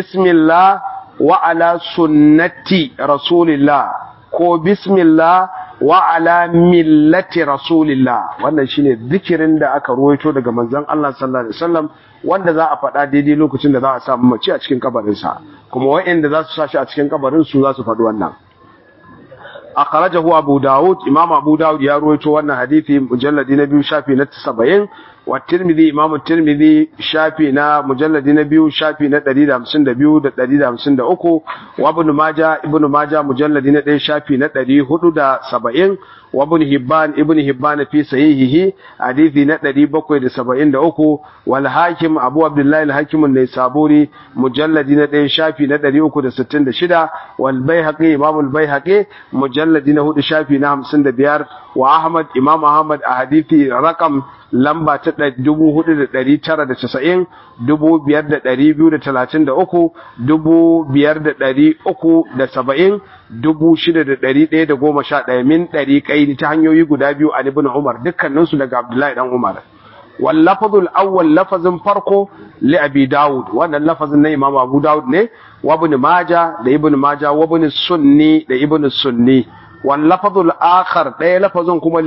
Speaker 1: bismillah wa ala sunnati rasulillah ko bismillah wa ala millati rasulillah. Wannan shine zikirin da aka ruwaito daga manzon Allah sallallahu alaihi wasallam wanda za a faɗa daidai lokacin da za a samu mace a cikin kabarinsa, kuma wa'anda za su sashi a cikin kabarin su za su faɗi wannan. akhrajahu Abu Dawud, Imam Abu Dawud ya ruwaito wannan hadisi mujalladi na biyu shafi na saba'in, wa Tirmidhi, Imam Tirmidhi shafi na mujalladi na biyu shafi na ɗari da hamsin da biyu da ɗari da hamsin da uku, wa Ibn Majah, Ibn Majah mujalladi na ɗaya shafi na ɗari hudu da saba'in, wa Ibn Hibban, Ibn Hibban fi sahihihi hadisi na ɗari bakwai da saba'in da uku, wal Hakim, Abu Abdullah al-Hakim an-Naisaburi mujalladi na ɗaya shafi na ɗari uku da sittin da shida, wal Baihaqi, Imam al-Baihaqi mujalladi na hudu shafi na hamsin da biyar, wa Ahmad, Imam Ahmad a hadisi rakam lamba ta dubu hudu da ɗari tara da casa'in, dubu biyar da ɗari biyu da talatin da uku, dubu biyar da ɗari uku da saba'in, dubu shida da ɗari ɗaya da goma sha ɗaya min ɗari ƙaini ta hanyoyi guda biyu a ibn Umar, dukkaninsu daga Abdullahi dan Umar. Wal lafazul awwal, lafazin farko li Abi Dawud, wannan lafazin na Imam Abu Dawud ne, wa Ibn Majah da Ibn Majah, wa Ibn Sunni da Ibn Sunni. واللفظ الآخر ɗaya lafazin kuma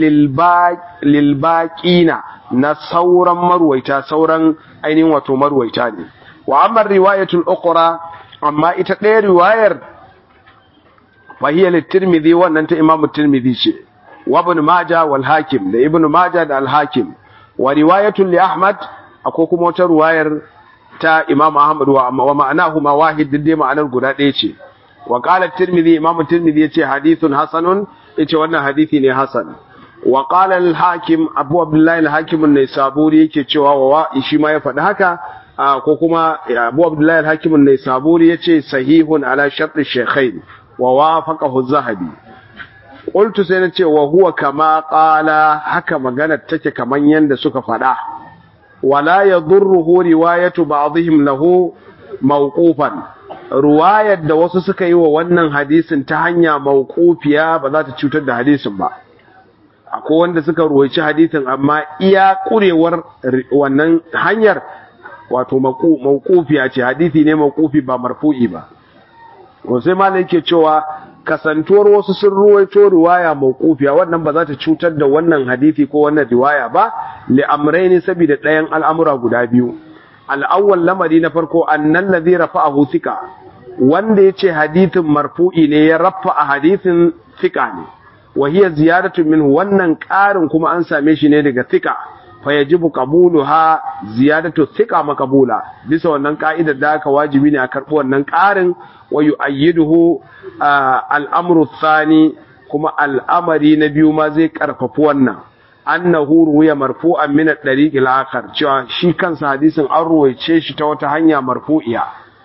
Speaker 1: lilbaƙina na sauran marwaita, sauran ainihin wato marwaita ne. Wa amma riwayatul ukhra, amma ita ɗaya riwayar fahiyya lit-Tirmidhi, wannan ta Imam Tirmidhi ce, wa Ibn Majah wal Hakim da Ibn Majah da al-Hakim. Wa riwayatul li Ahmad, akwai kuma wata riwayar ta Imam Ahmad wa ma'anahu ma wahid, dai ma'anar guda ɗaya ce. وقال الترمذي، امام الترمذي yace hadithun hasanun, yace wannan hadisi ne hasan. wa qala al-hakim, Abu Abdullah al-Hakim an-Naisaburi yake cewa wa shi ma ya faɗi haka, ko kuma Abu Abdullah al-Hakim an-Naisaburi yace sahihun ala shart ash-shaykhain wa wafaqahu az-Zahabi. Qultu sai nace wa huwa kama qala, haka magana take kaman yanda suka faɗa. wala yadurruhu riwayatu ba'dihim lahu mawqufan, ruwayar da wasu suka yi wa wannan hadisin ta hanya mawqufiya ba za ta cutar da hadisin ba. Akwai wanda suka ruwaici hadisin amma iya kurewar wannan hanyar wato mawqufiya ce, hadisi ne mawqufi ba marfu'i ba. ko sai malai yake cewa kasantuwar wasu sun ruwaito riwaya mawqufiya wannan ba za ta cutar da wannan hadisi ko wannan riwaya ba, li amrayni, saboda ɗayan al'amura guda biyu. al'awwal, lamari na farko, annal ladhi rafa'ahu thika, wanda yace hadithin marfu'i ne ya rafa a hadithin thika ne, wa hiya ziyadatu minhu, wannan ƙarin kuma an same shi ne daga thika, fa yajibu qabuluha ziyadatu thika maqbula, bisa wannan ka'idar da aka wajibi ne a karɓi wannan ƙarin. wa yu'ayyiduhu al-amru thani, kuma al'amari na biyu ma zai karfafi wannan, annahu ruwiya marfu'an min ad-dariq al-akhar, cewa shi kansa hadisin an ruwaice shi ta wata hanya marfu'iya.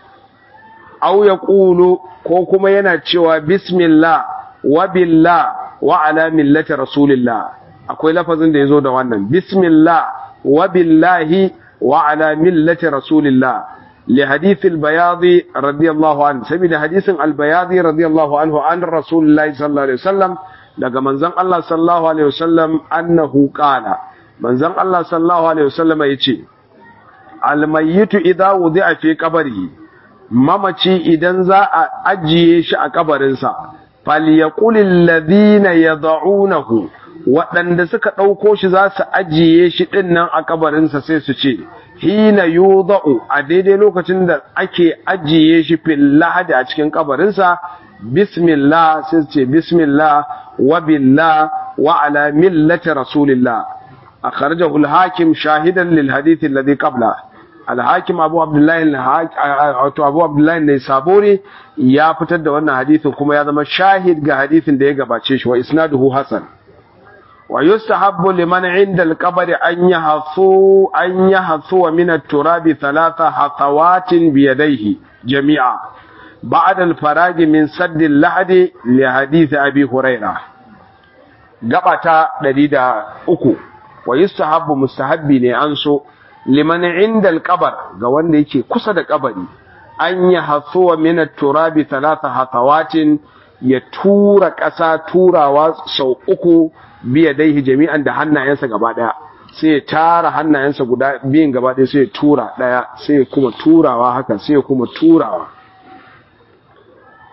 Speaker 1: Aw yaqulu, ko kuma yana cewa bismillah wa billah wa ala millati rasulillah, akwai lafazin da yazo da wannan bismillah wa billahi wa ala millati rasulillah, li hadith al-bayadi radiyallahu anhu, saboda hadisin al-bayadi radiyallahu anhu an rasulillahi sallallahu alaihi wasallam, daga manzon Allah sallallahu alaihi wasallam, annahu qala, manzon Allah sallallahu alaihi wasallam yace al-mayyitu idha wudi'a fi qabrihi, mamaci idan za a ajiye shi a kabarinsa, falyaqul alladhina yad'unahu, waɗanda suka ɗauko shi za su ajiye shi ɗin nan a kabarinsa sai su ce hina yudau, a daidai lokacin da ake ajiye shi fil lahadi a cikin kabarinsa, bismillah, sai su ce bismillah wa billah wa ala millati rasulillah. akhrajahu al-hakim shahidan lil hadith alladhi qabla. al-hakim Abu Abdullah al-Hakim Abu Abdullah an-Naisaburi ya fitar da wannan hadisin kuma ya zama shahid ga hadisin da ya gabace shi, wa isnaduhu hasan. ويستحب لمن عند القبر أن يحثو أن يحثو من التراب ثلاث حثوات بيديه جميعا بعد الفراغ من سد اللحد لحديث أبي هريرة. قبطة لديد أكو. ويستحب مستحبين أنسو لمن عند القبر قوان ليكي قصد قبري أن يحثو من التراب ثلاث حثوات, يتورا كسا تورا وسو أكو biya daihi jami'an da hannayensa gaba daya, sai ya tara hannayensa guda biyan gaba daya, sai ya tura daya, sai ya kuma turawa haka, sai ya kuma turawa.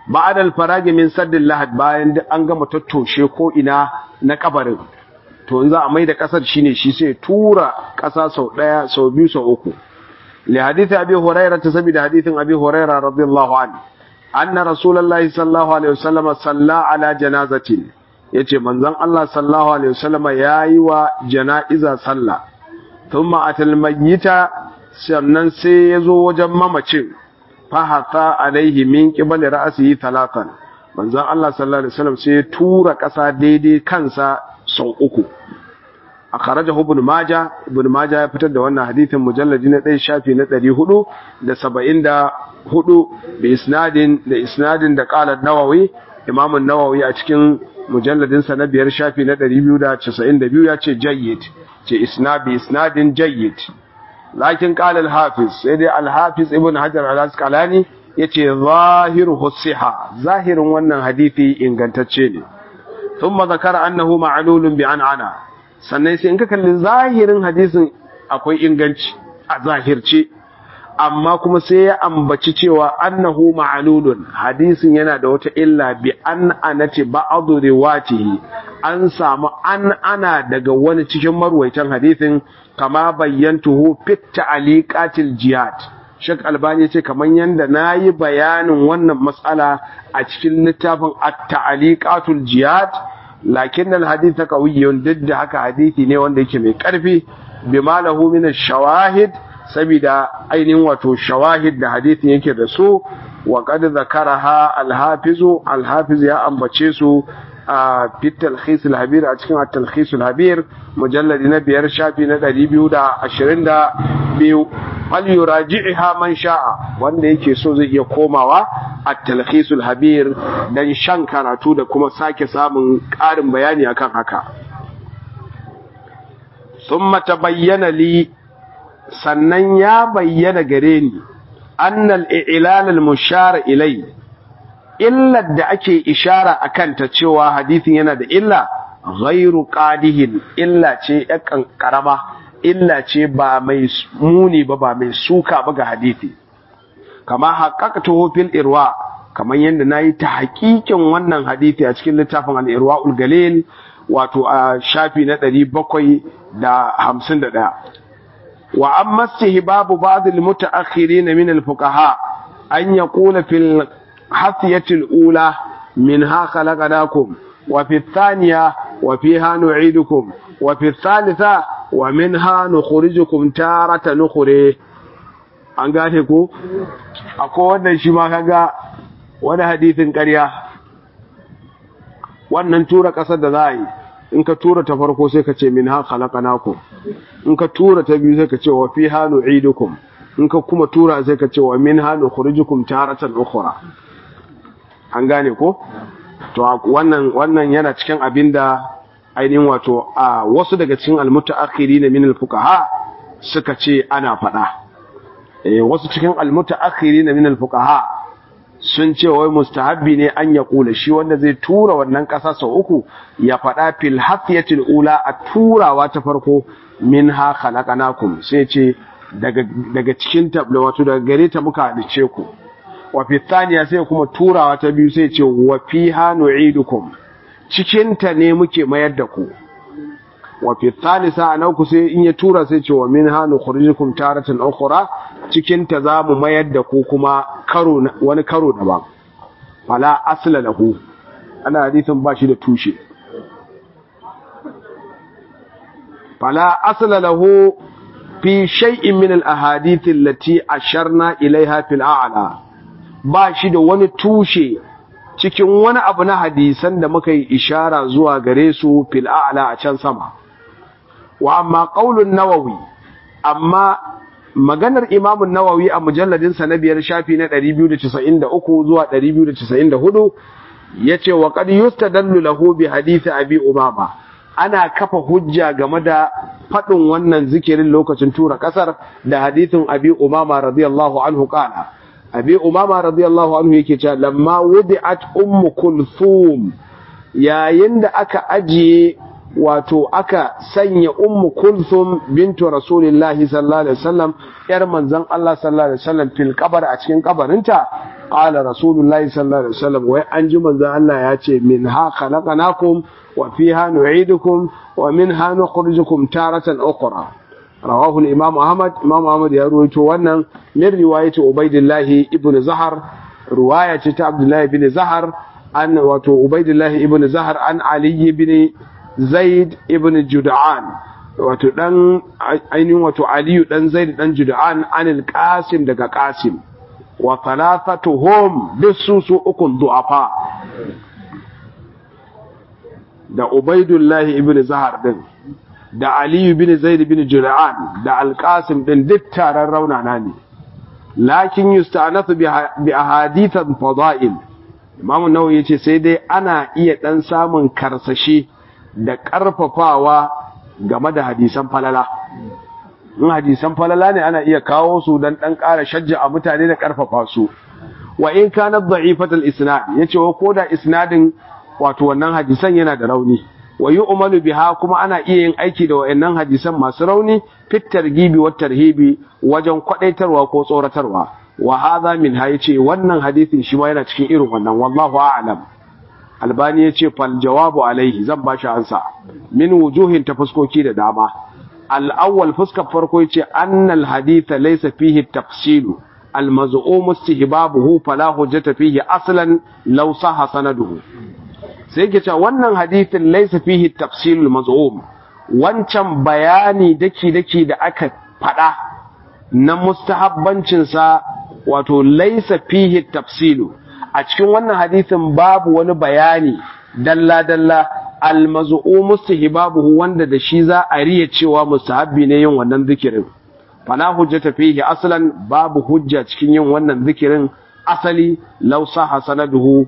Speaker 1: ba'da al-faragi min saddil lahad bayan an gama tattoshe ko ina na kabarin to in za a maida kasar shine shi sai tura kasa sau daya sau biyu sau uku li hadith abi hurairah sabida hadithin abi hurairah radiyallahu anhu anna rasulullahi sallallahu alaihi wasallam salla ala janazatin yace manzon Allah sallallahu alaihi wasallam yayi wa janaiza sallah thumma atal mayyita sannan sai yazo wajen mamacin fa hata alaihi min qibali ra'sihi talatan manzon Allah sallallahu alaihi wasallam sai tura kasa daidai kansa sau uku akhrajahu ibn majah ibn majah ya fitar da wannan hadithin mujalladi na ɗaya shafi na ɗari hudu da saba'in da hudu bi isnadin da isnadin da qala an-nawawi imam an-nawawi a cikin mujalladin sa na biyar shafi na ɗari biyu da casa'in da biyu ya ce jayyid ce isnad bi isnadin jayyid lakin qala al-hafiz sai dai al-hafiz ibn hajar al-asqalani yace zahiruhu siha zahirin wannan hadisi ingantacce ne thumma zakara annahu ma'lulun bi an'ana sannan sai in ka kalli zahirin hadisin akwai inganci a zahirce amma kuma sai ya ambaci cewa annahu ma'lulun hadisin yana da wata illa bi an anati ba'dhu riwatihi an samu an ana daga wani cikin marwaitan hadisin kama bayyantuhu fit ta'liqatil jihad Sheikh Albani ce kaman yanda nayi bayanin wannan mas'ala a cikin littafin at-ta'liqatul jihad lakin al-hadith qawiyyun didda haka hadisi ne wanda yake mai karfi bima lahu min ash-shawahid sabida ainihin wato shawahid da hadisin yake da su wa qad zakaraha al-hafizu al-hafiz ya ambace su a fit talkhis al-habir a cikin at-talkhis al-habir mujalladi na biyar shafi na ɗari biyu da ashirin da biyu fal yuraji'ha man sha'a wanda yake so zai iya komawa at-talkhis al-habir dan shan karatu da kuma sake samun ƙarin bayani akan haka thumma tabayyana li sannan ya bayyana gare ni annal i'lal al-mushar ilay illar da ake ishara akan ta cewa hadisin yana da illa ghairu qadihin illa ce yakan karama illa ce ba mai muni ba ba mai suka ba ga hadisi kama haqqaqtuhu fil irwa kaman yanda nayi ta hakikin wannan hadisi a cikin littafin al-irwaul galil wato a shafi na ɗari bakwai da hamsin da ɗaya wa amma istihbabu ba'd al-mutaakhirin min al-fuqaha an yaqula fil hasiyati al-ula minha khalaqnakum wa fi ath-thaniya wa fiha nu'idukum wa fi ath-thalitha wa minha nukhrijukum taratan ukhra an gane ko akwai wannan shi ma kaga wani hadisin ƙarya wannan tura ƙasar da za a yi in ka tura ta farko sai ka ce minha khalaqnakum in ka tura ta biyu sai ka ce wa fiha nu'idukum in ka kuma tura sai ka ce wa minha nukhrijukum taratan ukhra an gane ko to wannan wannan yana cikin abinda ainihin wato a wasu daga cikin almutaakhirin min alfuqaha suka ce ana fada eh wasu cikin almutaakhirin min alfuqaha sun ce wai mustahabbi ne an ya kula shi wanda zai tura wannan kasa sau uku ya fada fil hafiyatil ula a turawa ta farko minha khalaqnakum sai ce daga daga cikin tabla wato daga gare ta muka halice ku wa fi thaniya sai kuma turawa ta biyu sai ce wa fiha nu'idukum cikin ta ne muke mayar da ku wa fi thalitha anauku sai in ya tura sai ce wa minha nukhrijukum taratan ukhra cikin ta zamu mayar da ku kuma karo wani karo daban fala asla lahu ana hadisin ba shi da tushe fala asla lahu fi shay'in min al ahadith allati asharna ilaiha fil a'la ba shi da wani tushe cikin wani abu na hadisan da muka yi ishara zuwa gare su fil a'la a can sama wa amma qaulun nawawi amma maganar imamun nawawi a mujalladin sa na biyar shafi na ɗari biyu da casa'in da uku zuwa ɗari biyu da casa'in da hudu yace wa qad yustadallu lahu bi hadith abi umama ana kafa hujja game da fadin wannan zikirin lokacin tura kasar da hadithin abi umama radiyallahu anhu qala abi umama radiyallahu anhu yake cewa lamma wudi'at ummu kulthum yayin da aka ajiye wato aka sanya ummu kulthum bintu rasulillahi sallallahu alaihi wasallam yar manzon Allah sallallahu alaihi wasallam fil qabr a cikin kabarinta qala rasulullahi sallallahu alaihi wasallam wai an ji manzon Allah ya ce min ha khalaqnakum wa fiha nu'idukum wa minha nukhrijukum taratan ukhra rawahu al-imam Ahmad imam Ahmad ya ruwaito wannan min riwayati Ubaydillah ibn Zahar riwaya ce ta Abdullah ibn Zahar an wato Ubaydillah ibn Zahar an Ali ibn Zaid ibn Jud'an wato dan ainihin wato Ali dan Zaid dan Jud'an anil Qasim daga Qasim wa thalathatuhum bisusu ukun du'afa da Ubaydullah ibn Zahar din da Ali ibn Zaid ibn Jud'an da Al-Qasim din duk taron raunana ne lakin yusta'nathu bi ahadith fada'il Imam Nawawi yace sai dai ana iya dan samun karsashi da ƙarfafawa game da hadisan falala in hadisan falala ne ana iya kawo su don ɗan ƙara shajja a mutane da ƙarfafa su wa in kana dha'ifatul isnad yace wa koda isnadin wato wannan hadisan yana da rauni wa yu'malu biha kuma ana iya yin aiki da wayannan hadisan masu rauni fit targibi wat tarhibi wajen kwadaitarwa ko tsoratarwa wa hadha min ha yace wannan hadisin shi ma yana cikin irin wannan wallahu a'lam Albani ya ce fal jawabu alaihi zan ba shi ansa min wujuhin ta fuskoki da dama al-awwal fuskar farko yace annal haditha laysa fihi tafsilu al-maz'um istihbabuhu fala hujjata fihi aslan law sahha sanaduhu sai yake cewa wannan hadithin laysa fihi tafsilul maz'um wancan bayani daki daki da aka fada na mustahabbancin sa wato laysa fihi tafsilu a cikin wannan hadisin babu wani bayani dalla-dalla almazu'u mustahbabuhu wanda da shi za a riya cewa mustahabbi ne yin wannan zikirin fala hujjata fihi aslan babu hujja cikin yin wannan zikirin asali law sahha sanaduhu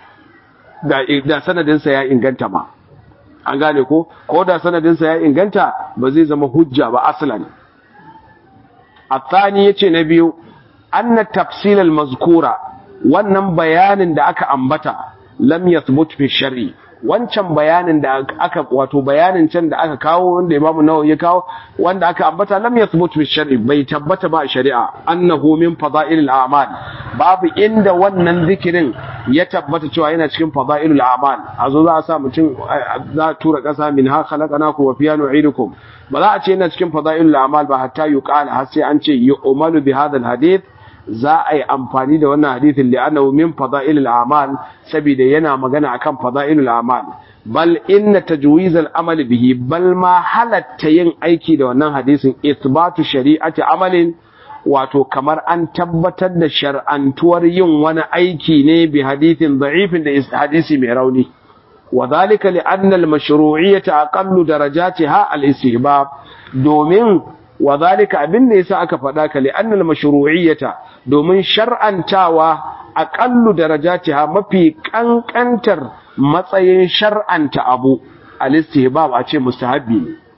Speaker 1: da da sanadin sa ya inganta ma an gane ko ko da sanadin sa ya inganta ba zai zama hujja ba aslan athani yace na biyu anna tafsil al-mazkura wannan bayanin da aka ambata lam yathbut fi shar'i wancan bayanin da aka wato bayanin can da aka kawo wanda Imam Nawawi ya kawo wanda aka ambata lam yathbut fi shar'i bai tabbata ba a shari'a annahu min fada'ilil a'mal babu inda wannan zikirin ya tabbata cewa yana cikin fada'ilul a'mal azo za a sa mutum za a tura kasa min ha khalaqnakum wa fiha nu'idukum ba za a ce yana cikin fada'ilul a'mal ba hatta yuqala har sai an ce yu'malu bi hadha al-hadith za a yi amfani da wannan hadithin li'annahu min fada'ilil a'mal saboda yana magana akan fada'ilul a'mal bal inna tajwiz al-amal bihi bal ma halatta yin aiki da wannan hadisin ithbatu shari'ati amalin wato kamar an tabbatar da shar'antuwar yin wani aiki ne bi hadithin da'ifin da hadisi mai rauni wadhalika li'anna al-mashru'iyyata aqallu darajatiha al-istihbab domin wadhalika abin da yasa aka faɗa ka li'annal mashru'iyyata domin shar'antawa aqallu darajatiha mafi kankantar matsayin shar'anta abu al-istihbab a ce mustahabbi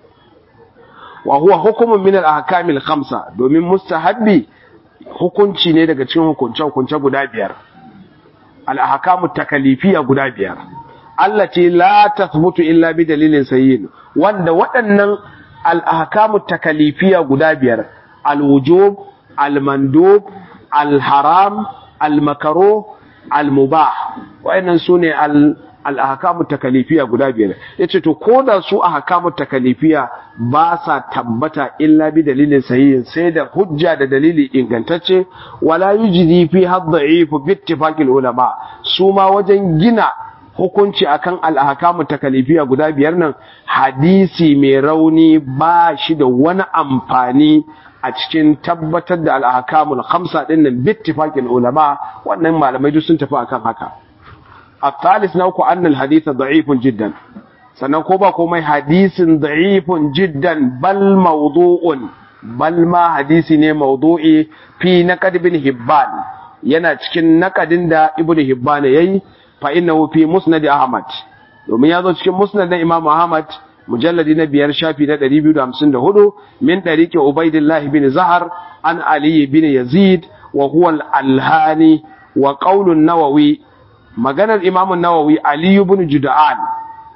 Speaker 1: wa huwa hukmun min al-ahkam al-khamsa domin mustahabbi hukunci ne daga cikin hukunce hukunce guda biyar al-ahkam at-takalifiyya guda biyar allati la tathbutu illa bi dalilin sayyin wanda waɗannan al-ahkamu takalifiyya guda biyar al-wujub al-mandub al-haram al-makruh al-mubah wayannan sune al-ahkamu takalifiyya guda biyar yace to koda su ahkamu takalifiyya ba sa tabbata illa bi dalilin sahihin sai da hujja da dalili ingantacce wala yujdi fi hadha'if bi ittifaqil ulama su ma wajen gina hukunci akan al-ahkamu takalifiyya guda biyar nan hadisi mai rauni ba shi da wani amfani a cikin tabbatar da al-ahkamul khamsa din nan bi ittifaqil ulama wannan malamai duk sun tafi akan haka الثالث نوكو أن الحديث ضعيف جدا سنوكو باكو مي حديث ضعيف جدا بل موضوع بل ما حديثي موضوعي في نقد ابن هبان yana cikin nakadin da ibnu hibban yayi fa innahu fi musnad ahmad domin yazo cikin musnad na imam ahmad mujalladi na biyar shafi na ɗari biyu da hamsin da hudu min tariqi ubaidillah ibn zahar an ali ibn yazid wa huwa al-alhani wa qawl an-nawawi maganar Imam Nawawi Ali ibn Jud'an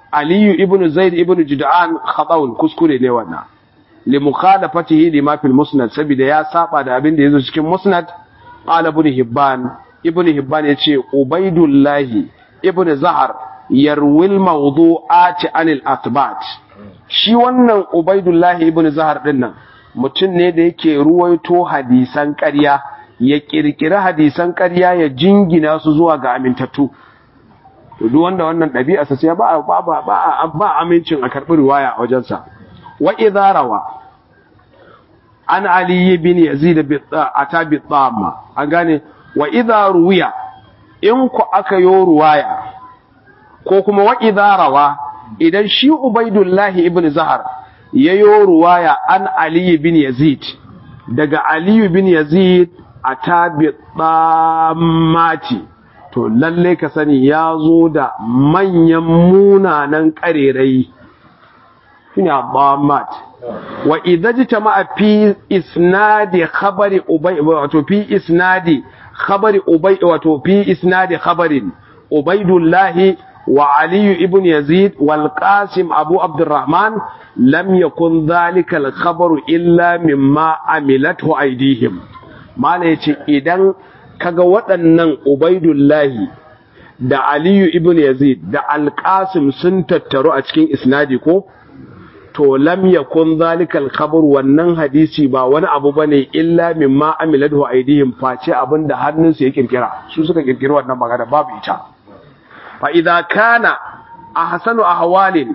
Speaker 1: aliyu ibn zaid ibn jud'an khata'un kuskure ne wannan li mukhalafatihi lima fil musnad saboda ya saba da abin da yazo cikin musnad qala ibn hibban ibn hibban yace ubaidullahi ibn zahar yarwil mawdu'ati anil atbat shi wannan ubaidullahi ibn zahar din nan mutum ne da yake ruwaito hadisan ƙarya ya kirkira hadisan ƙarya ya jingina su zuwa ga amintattu to duk wanda wannan ɗabi'a sa sai ba ba ba ba amincin a karɓi riwaya a wajensa wa idza rawa an ali ibn yazid bi ata bi tamma an gane wa idza ruwiya in ku aka yo ruwaya ko kuma wa idza rawa idan shi ubaidullah ibn zahar yayo ruwaya an ali ibn yazid daga ali ibn yazid ata bi tammati to lalle ka sani ya zo da manyan munanan ƙarerai shine abbamat wa idza jitama fi isnadi khabari ubay wato fi isnadi khabari ubay wato fi isnadi khabarin ubaydullah wa ali ibn yazid wal qasim abu abdurrahman lam yakun dhalika al khabaru illa mimma amilathu aydihim mala yace idan kaga waɗannan ubaidullahi da aliyu ibn yazid da alƙasim sun tattaru a cikin isnadi ko to lam yakun zalikal khabar wannan hadisi ba wani abu bane illa mimma amilatu aidihim face abinda hannunsu ya kirkira su suka kirkira wannan magana babu ita fa idza kana ahsanu ahwalin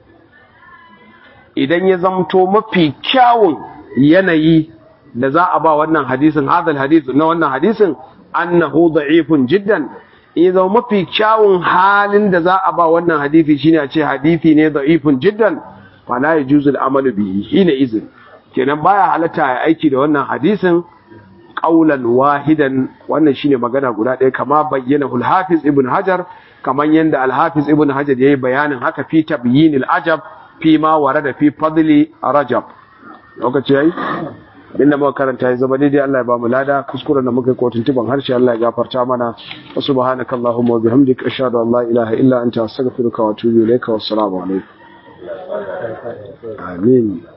Speaker 1: idan ya zamto mafi kyawun yanayi da za a ba wannan hadisin hadal hadith na wannan hadisin annahu da'ifun jiddan idan mafi kyawun halin da za a ba wannan hadisi shine a ce hadisi ne da'ifun jiddan fala yajuzu al-amalu bihi hina izin kenan baya halatta ya aiki da wannan hadisin qaulan wahidan wannan shine magana guda ɗaya kama bayyana al-hafiz ibn hajar kaman yanda al-hafiz ibn hajar yayi bayanin haka fi tabyin al-ajab fi ma warada fi fadli rajab lokaci yayi abinda muka karanta ya zama daidai Allah ya ba mu lada kuskuren da muka yi ko tuntuban harshe Allah ya gafarta mana wa subhanakallahumma wa bihamdika ashhadu an la ilaha illa anta astaghfiruka wa atubu ilayka wa assalamu alaikum amin